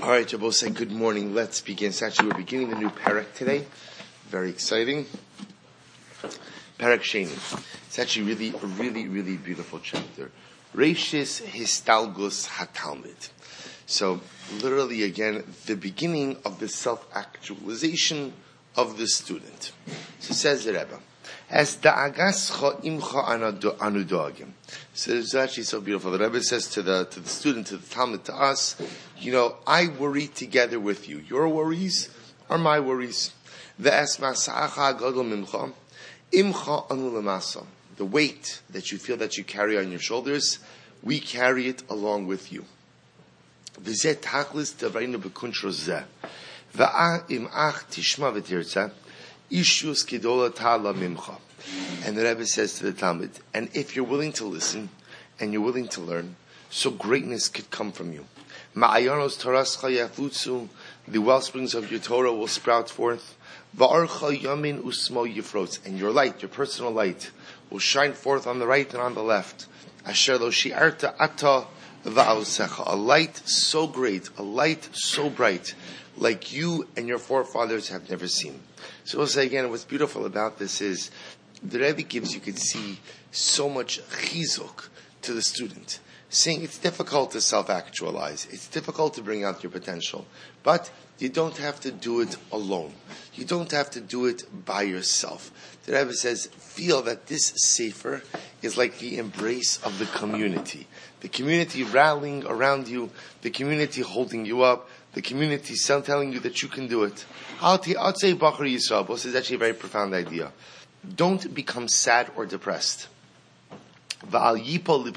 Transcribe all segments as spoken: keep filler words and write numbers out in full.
All right, Jabal, say good morning. Let's begin. So actually, we're beginning the new parak today. Very exciting. Parak Sheni. It's actually really, a really, really beautiful chapter. Reishis Histalgus HaTalmid. So, literally, again, the beginning of the self-actualization of the student. So says the Rebbe, as da'agascha imcha anudagim. So it's actually so beautiful. The Rebbe says to the to the student, to the Talmud, to us, you know, I worry together with you. Your worries are my worries. The esmasacha gadol mimcha imcha anu lemasa. The weight that you feel that you carry on your shoulders, we carry it along with you. V'zeh tachlis tavreinu b'kuntra zeh. V'im ach tishma v'tirtzeh. Ishus kidola ta'ala mimcha. And the Rebbe says to the Talmud, and if you're willing to listen, and you're willing to learn, so greatness could come from you. Ma'ayanos tarascha yafutzu, the wellsprings of your Torah will sprout forth. Va'archa yamin usmo yifrotz, and your light, your personal light, will shine forth on the right and on the left. Asher lo shi'arta ata va'ausecha, a light so great, a light so bright, like you and your forefathers have never seen. So we'll say again, what's beautiful about this is, the Rebbe gives, you can see, so much chizuk to the student, saying it's difficult to self-actualize, it's difficult to bring out your potential, but you don't have to do it alone. You don't have to do it by yourself. The Rebbe says, feel that this sefer is like the embrace of the community. The community rallying around you, the community holding you up, the community telling you that you can do it. I'll say Bachar Yisrael, this is actually a very profound idea. Don't become sad or depressed. And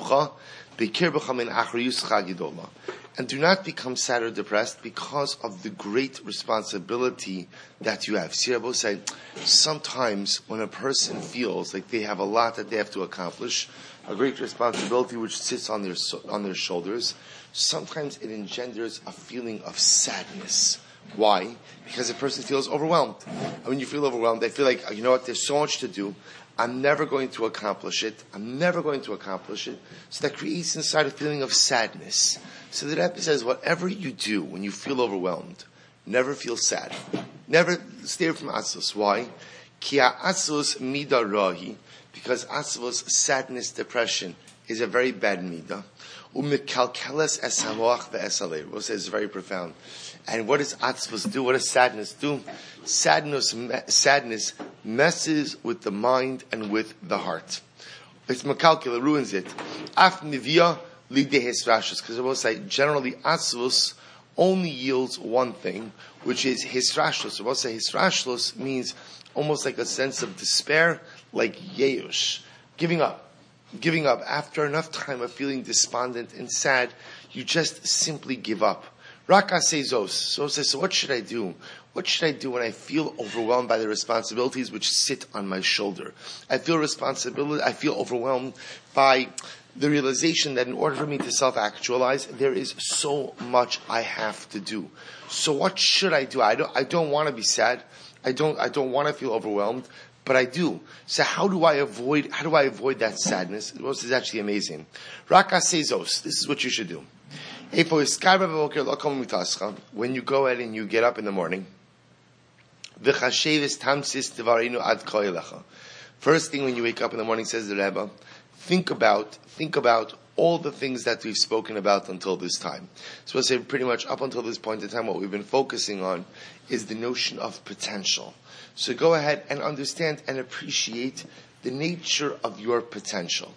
do not become sad or depressed because of the great responsibility that you have. See, Rabbi said, sometimes when a person feels like they have a lot that they have to accomplish, a great responsibility which sits on their on their shoulders, sometimes it engenders a feeling of sadness. Why? Because a person feels overwhelmed. And when you feel overwhelmed, they feel like, you know what, there's so much to do. I'm never going to accomplish it. I'm never going to accomplish it. So that creates inside a feeling of sadness. So the Rebbe says, whatever you do when you feel overwhelmed, never feel sad. Never stay from atzvus. Why? Ki atzvus mida rahi. Because atzvus, sadness, depression, is a very bad midah. U'mekalkeles es hamoach ve'es halev. We'll say it's very profound. And what does atzvus do? What does sadness do? Sadness, sadness messes with the mind and with the heart. It's mekalkel, it ruins it. Af nivia lidei hisrashus. Because I will say, generally, atzvus only yields one thing, which is hisrashus. I will say hisrashus means almost like a sense of despair, like yeush, giving up. Giving up. After enough time of feeling despondent and sad, you just simply give up. Raka says, so says, so what should I do? What should I do when I feel overwhelmed by the responsibilities which sit on my shoulder? I feel responsibility, I feel overwhelmed by the realization that in order for me to self-actualize, there is so much I have to do. So what should I do? I don't, I don't want to be sad. I don't, I don't want to feel overwhelmed, but I do. So how do I avoid, how do I avoid that sadness? This is actually amazing. Raka says, this is what you should do. When you go ahead and you get up in the morning, first thing when you wake up in the morning, says the Rebbe, think about, think about all the things that we've spoken about until this time. So I'll say pretty much up until this point in time, what we've been focusing on is the notion of potential. So go ahead and understand and appreciate the nature of your potential.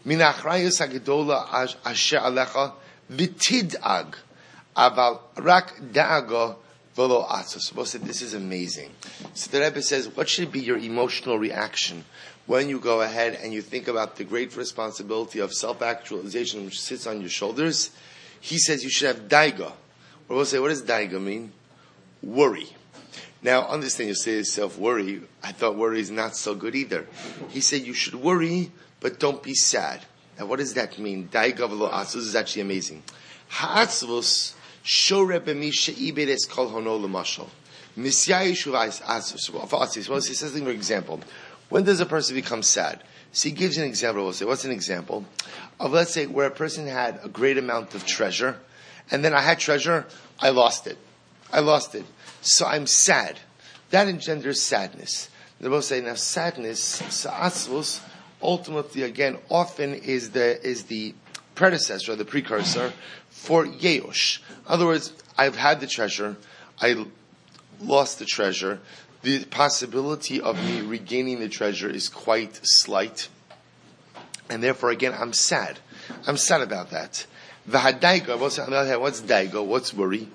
V'tid'ag, aval rak da'aga v'lo atzos. This is amazing. So the Rebbe says, what should be your emotional reaction when you go ahead and you think about the great responsibility of self-actualization which sits on your shoulders? He says you should have daiga. Or we'll say, what does daiga mean? Worry. Now, understand, you say to yourself, worry. I thought worry is not so good either. He said you should worry, but don't be sad. Now, what does that mean? Daiga v'lo atzvus is actually amazing. Ha'atzvus shore b'mi she'iberes kol hono l'mashal. Misyai shuvais atzvus. Well, he says, for example, when does a person become sad? So he gives an example. We'll say, what's an example of, let's say, where a person had a great amount of treasure, and then I had treasure, I lost it. I lost it. So I'm sad. That engenders sadness. They both say now sadness, sa'atzvus, ultimately again often is the is the predecessor, the precursor for yeush. In other words, I've had the treasure, I lost the treasure. The possibility of me regaining the treasure is quite slight, and therefore again I'm sad. I'm sad about that. V'hadaiga, what's on the other hand, what's daiga? What's worry?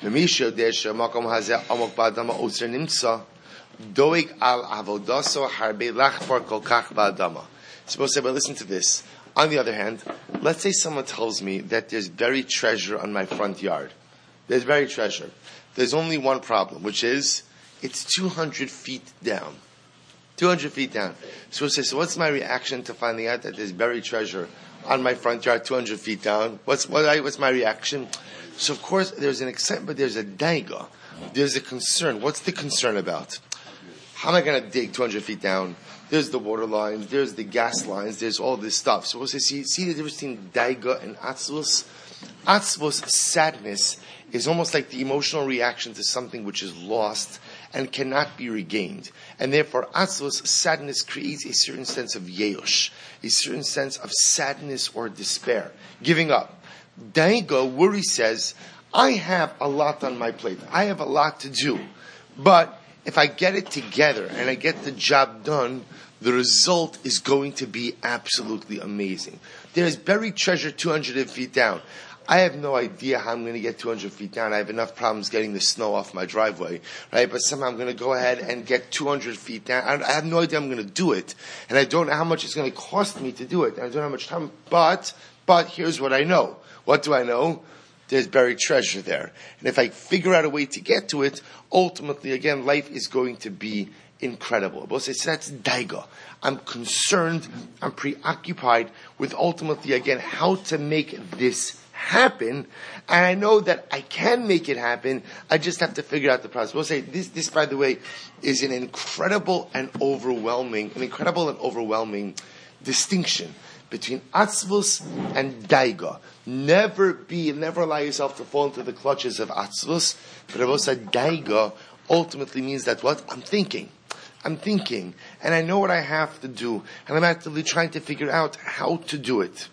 Doig al avodaso harbe lachbar kol kach ba'adama. Supposed to say, but listen to this. On the other hand, let's say someone tells me that there's buried treasure on my front yard. There's buried treasure. There's only one problem, which is it's two hundred feet down. two hundred feet down. Supposed to say, so what's my reaction to finding out that there's buried treasure on my front yard two hundred feet down? What's what I, what's my reaction? So of course there's an excitement, but there's a daiga. There's a concern. What's the concern about? How am I going to dig two hundred feet down? There's the water lines, there's the gas lines, there's all this stuff. So we'll say, see, see the difference between daiga and atzvus? Atzvus, sadness, is almost like the emotional reaction to something which is lost and cannot be regained. And therefore, atzvus, sadness, creates a certain sense of yeush, a certain sense of sadness or despair, giving up. Daiga, worry, says, I have a lot on my plate. I have a lot to do. But if I get it together and I get the job done, the result is going to be absolutely amazing. There is buried treasure two hundred feet down. I have no idea how I'm going to get two hundred feet down. I have enough problems getting the snow off my driveway, right? But somehow I'm going to go ahead and get two hundred feet down. I have no idea I'm going to do it. And I don't know how much it's going to cost me to do it. And I don't know how much time. But, but here's what I know. What do I know? There's buried treasure there. And if I figure out a way to get to it, ultimately, again, life is going to be incredible. But so that's daiga. I'm concerned, I'm preoccupied with ultimately, again, how to make this happen. And I know that I can make it happen. I just have to figure out the process. We'll say this, this, by the way, is an incredible and overwhelming, an incredible and overwhelming distinction between atzvus and daiga. Never be, never allow yourself to fall into the clutches of atzvus. But also daiga ultimately means that what? I'm thinking. I'm thinking. And I know what I have to do. And I'm actively trying to figure out how to do it.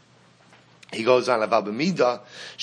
He goes on, about b'mida,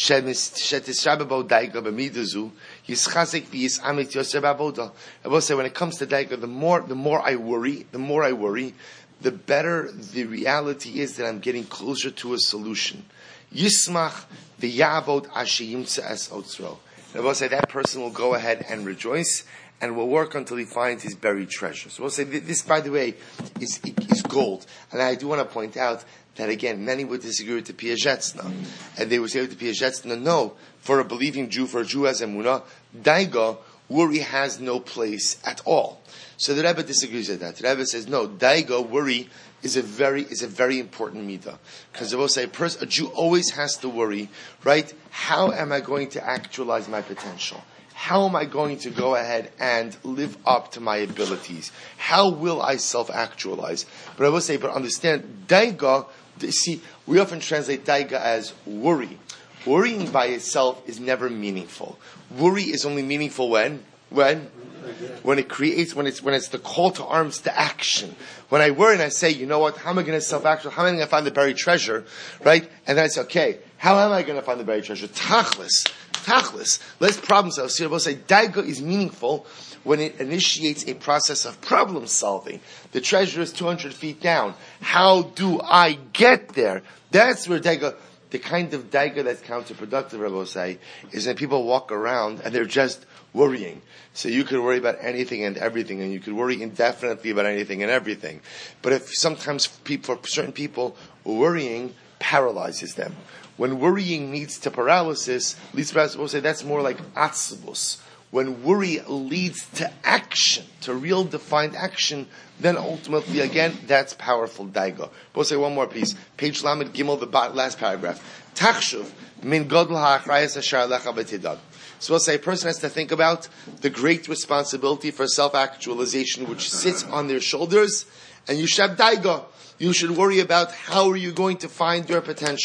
shetishababo daiga b'midazu, yischazik v'yisamit yosef avoda. I will say, when it comes to daiga, the more, the more I worry, the more I worry, the better the reality is that I'm getting closer to a solution. Yismach v'yavod ashiyimtza es otzro. And I will say that person will go ahead and rejoice and will work until he finds his buried treasure. So we'll say this, by the way, is, is gold. And I do want to point out that again, many would disagree with the Piazetzna. And they would say with the Piazetzna, no, for a believing Jew, for a Jew as emunah, daiga, worry has no place at all. So the Rebbe disagrees with that. The Rebbe says, no, daiga, worry, is a very is a very important midah. Because they will say, a, person, a Jew always has to worry, right? How am I going to actualize my potential? How am I going to go ahead and live up to my abilities? How will I self-actualize? But I will say, but understand, daiga, see, we often translate daiga as worry. Worrying by itself is never meaningful. Worry is only meaningful when? When? When it creates, when it's, when it's the call to arms to action. When I worry and I say, you know what, how am I going to self-actualize? How am I going to find the buried treasure? Right? And then I say, okay, how am I going to find the buried treasure? Tachlis. Tachlis. Let's problem solve. So we'll say, daiga is meaningful when it initiates a process of problem solving. The treasure is two hundred feet down. How do I get there? That's where daiga, the kind of daiga that's counterproductive, I will say, is when people walk around and they're just worrying. So you could worry about anything and everything, and you could worry indefinitely about anything and everything. But if sometimes people, for certain people, worrying paralyzes them. When worrying leads to paralysis, leads to paralysis, we'll say that's more like atzvus. When worry leads to action, to real defined action, then ultimately, again, that's powerful daiga. We'll say one more piece. Page Lamed Gimel, the last paragraph. Tachshuv min godl ha'achrayas asher lecha b'tidad. So we'll say a person has to think about the great responsibility for self-actualization which sits on their shoulders, and you should have daiga. You should worry about how are you going to find your potential.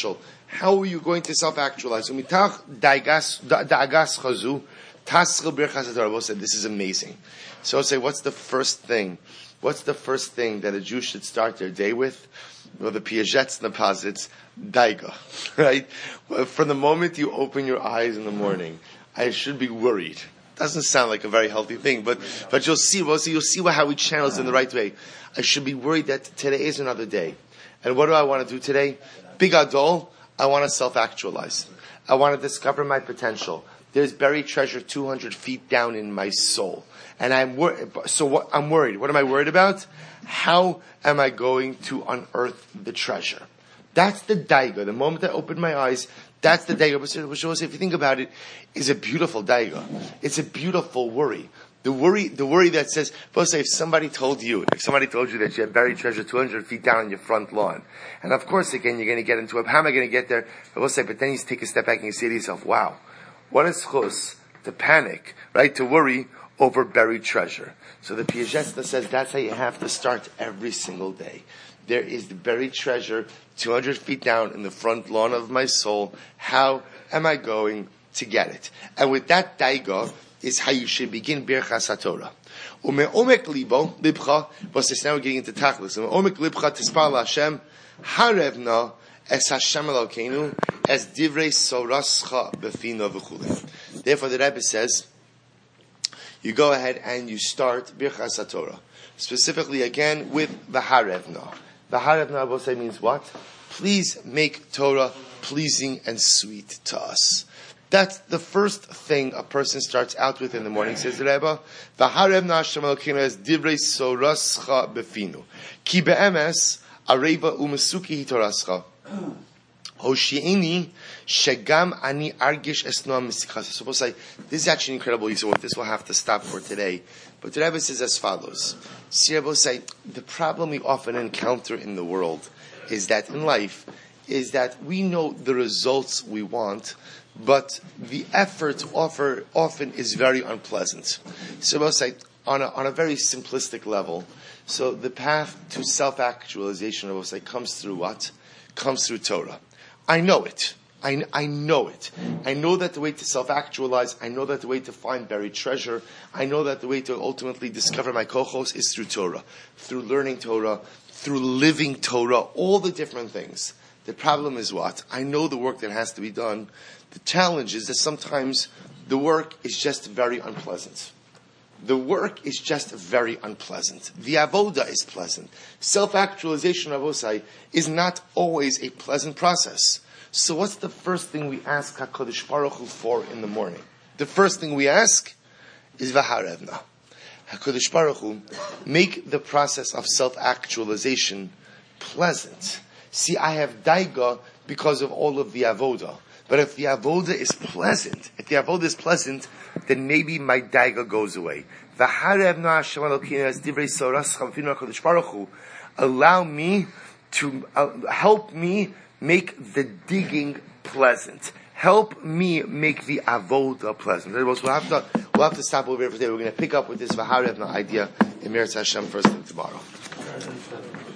How are you going to self-actualize? Umitach da'agas chazu taschil birchas haTorah. Said this is amazing. So I'll say, what's the first thing? What's the first thing that a Jew should start their day with? Well, the piagets and the posits, daiga, right? Well, from the moment you open your eyes in the morning, I should be worried. Doesn't sound like a very healthy thing, but but you'll see, well, so you'll see how he channels in the right way. I should be worried that today is another day. And what do I want to do today? Big adol, I want to self-actualize. I want to discover my potential. There's buried treasure two hundred feet down in my soul. And I'm worried. So what, I'm worried. What am I worried about? How am I going to unearth the treasure? That's the daiga. The moment I open my eyes, that's the daiga. But if you think about it, is a beautiful daiga. It's a beautiful worry. The worry, the worry that says, say if somebody told you, if somebody told you that you had buried treasure two hundred feet down on your front lawn, and of course again you're going to get into it. How am I going to get there? But we'll say, but then you take a step back and you say to yourself, wow, what is chus to panic, right? To worry over buried treasure. So the Piagesta says that's how you have to start every single day. There is the buried treasure two hundred feet down in the front lawn of my soul. How am I going to get it? And with that daiga is how you should begin Birchas HaTorah. Ume'omek libo, libcha, but now we're getting into tachlis. Ume'omek libcha tispar Hashem, harevna es Hashem Elokeinu, es divrei sorascha befino v'chulei. Therefore the Rebbe says, you go ahead and you start Birchas HaTorah. Specifically again with the harevna. The harevna, I will say, means what? Please make Torah pleasing and sweet to us. That's the first thing a person starts out with in the morning, says the Rebbe. V'harevna Hashem Elokeinu es divrei sorascha befinu. Ki be'emes areva umesuki hitorascha. Hoshi'ini shegam ani argish esnoa misichas. So we'll say, this is actually incredible. You say, well, this will have to stop for today. But the Rebbe says as follows. See, Rebbe will say, the problem we often encounter in the world is that in life, is that we know the results we want, but the effort offer often is very unpleasant. So we'll say, on a, on a very simplistic level, so the path to self-actualization, I will say, comes through what? Comes through Torah. I know it. I, I know it. I know that the way to self-actualize, I know that the way to find buried treasure, I know that the way to ultimately discover my kochos is through Torah. Through learning Torah, through living Torah, all the different things. The problem is what? I know the work that has to be done. The challenge is that sometimes the work is just very unpleasant. The work is just very unpleasant. The avoda is pleasant. Self-actualization, avosai, is not always a pleasant process. So what's the first thing we ask HaKadosh Baruch Hu for in the morning? The first thing we ask is v'harevna. HaKadosh Baruch Hu, make the process of self-actualization pleasant. See, I have daiga because of all of the avoda. But if the avoda is pleasant, if the avoda is pleasant, then maybe my daiga goes away. Allow me to uh, help me make the digging pleasant. Help me make the avoda pleasant. We'll have to we'll have to stop over here for today. We're going to pick up with this Vaharevna idea in Meretz Hashem first thing tomorrow.